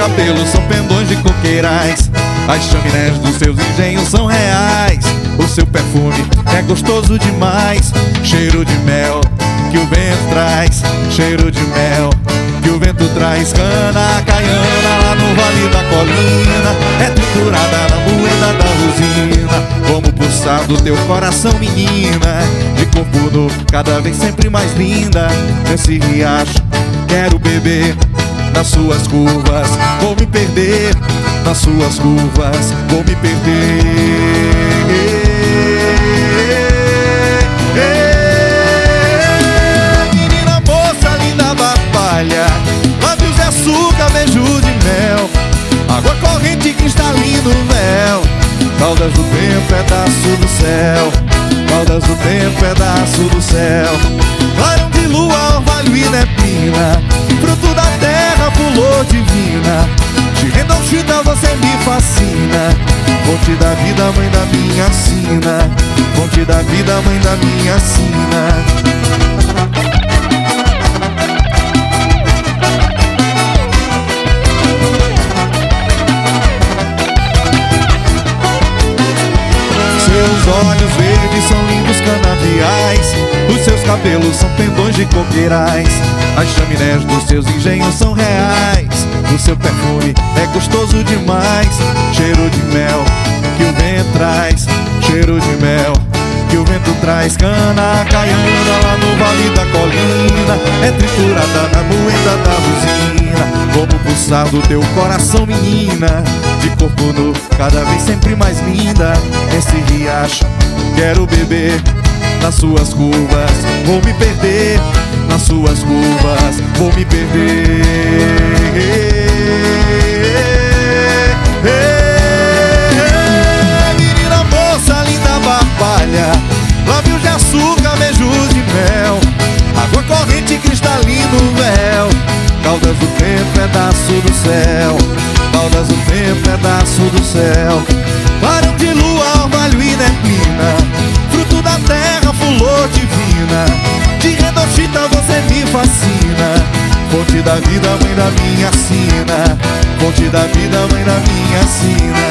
cabelos são pendões de coqueirais, as chaminés dos seus engenhos são reais. O seu perfume é gostoso demais, cheiro de mel que o vento traz, cheiro de mel que o vento traz. Cana caiana lá no vale da colina, é triturada na moeda da usina. Como pulsar do teu coração, menina, de corpo nu, cada vez sempre mais linda. Nesse riacho quero beber, nas suas curvas vou me perder, nas suas curvas vou me perder. Menina, moça, linda barbalha, lábios de açúcar, beijo de mel, água corrente, cristalino véu, caudas do tempo, pedaço do céu, caudas do tempo, pedaço do céu. Clarão de lua, orvalho e neblina, fruto da terra, flor divina. De Redonchita você me fascina, fonte da vida, mãe da minha sina, fonte da vida, mãe da minha sina. Seus olhos verdes são lindos canaviais, os seus cabelos são pendões de coqueirais, as chaminés dos seus engenhos são reais. O seu perfume é gostoso demais, cheiro de mel que o vento traz, cheiro de mel que o vento traz. Cana caiana lá no vale da colina, é triturada na moeda da usina. Como pulsar do teu coração, menina, de corpo nu, cada vez sempre mais linda. Esse riacho quero beber, nas suas curvas vou me perder, nas suas curvas vou me perder. Menina, moça, linda barbalha, lábios de açúcar, beijos de mel, água corrente, cristalino véu, caudas do tempo, pedaço do céu, caudas do tempo, pedaço do céu. Clarão de lua, orvalho e neblina, fruto da terra, flor divina. De Redonchita você me fascina, fonte da vida, mãe da minha sina, fonte da vida, mãe da minha sina.